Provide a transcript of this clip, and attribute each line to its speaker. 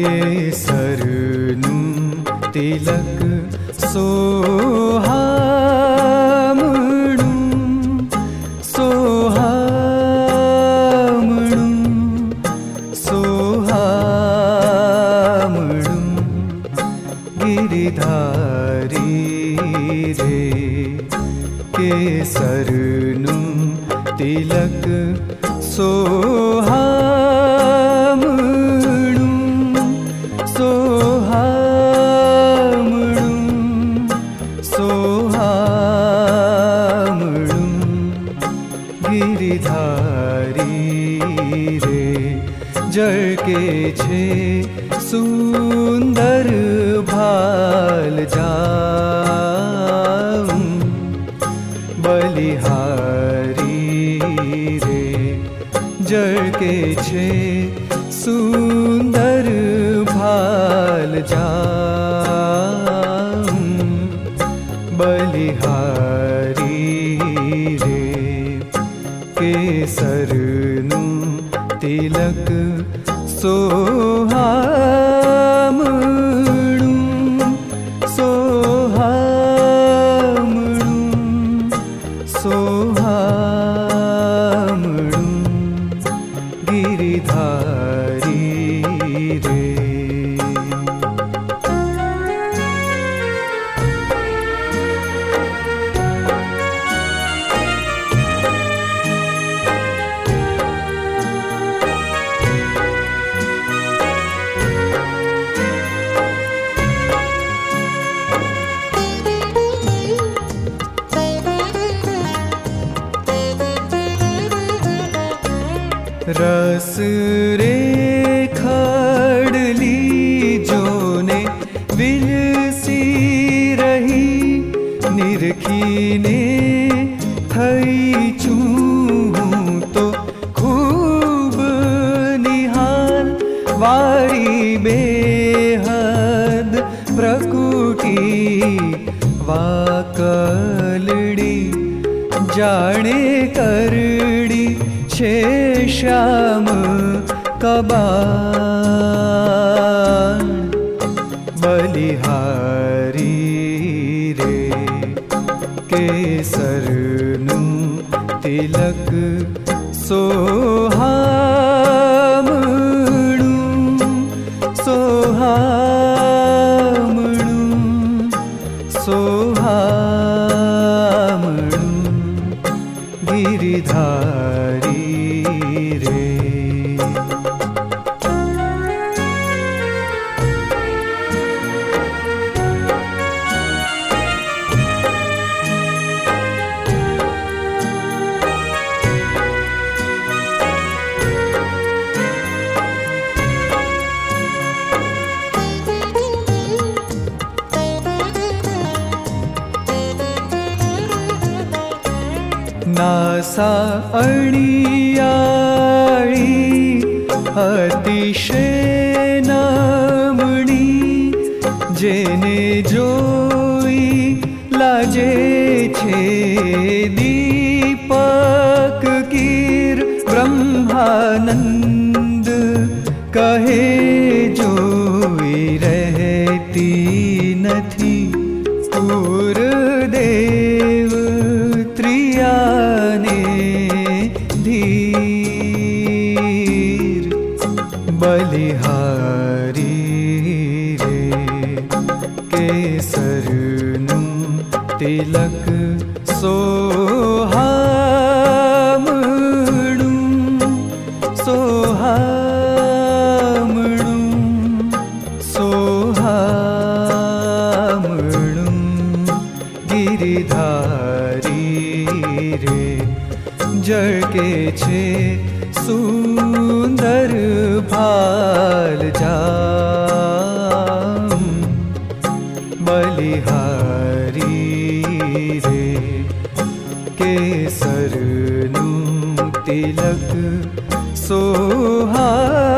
Speaker 1: केसरનું તિલક સોહામણું સોહામણું સોહામણું ગિરિધારી રે કેસરનું તિલક સોહામણું સોહામણું સોહામણું ગિરિધારી રે જળ કે છે સુંદર ભાલ જાઉં બલિહારી રે જળ કે છે સુંદર ભાલ જાઉં બલિહારી રે કેસરનું તિલક સોહામણું સોહામણું સોહામણું ગિરિધારી રે रस रे खड़ली जोने विलसी रही निरखीने थई चूं तो खूब निहाल वारी बेहद प्रकुटी वाकलड़ी जाने करड़ी छे श्याम कबाण बलिहारी रे केसरનું તિલક સોહામણું સોહામણું સોહામણું गिरिधारी रे नासा अणियाळी अतिशय नमणी जेने जोई लाजे छे दीपक कीर ब्रह्मानंद कहे जोई रहती नथी पूरदेव त्रियाने धीर बलिहारी रे केसरનું તિલક સોહામણું સોહામણું સોહામણું गिरिधारी रे जळ के छे सुंदर भाल जाऊं बलिहारी रे केसरનું તિલક સોहा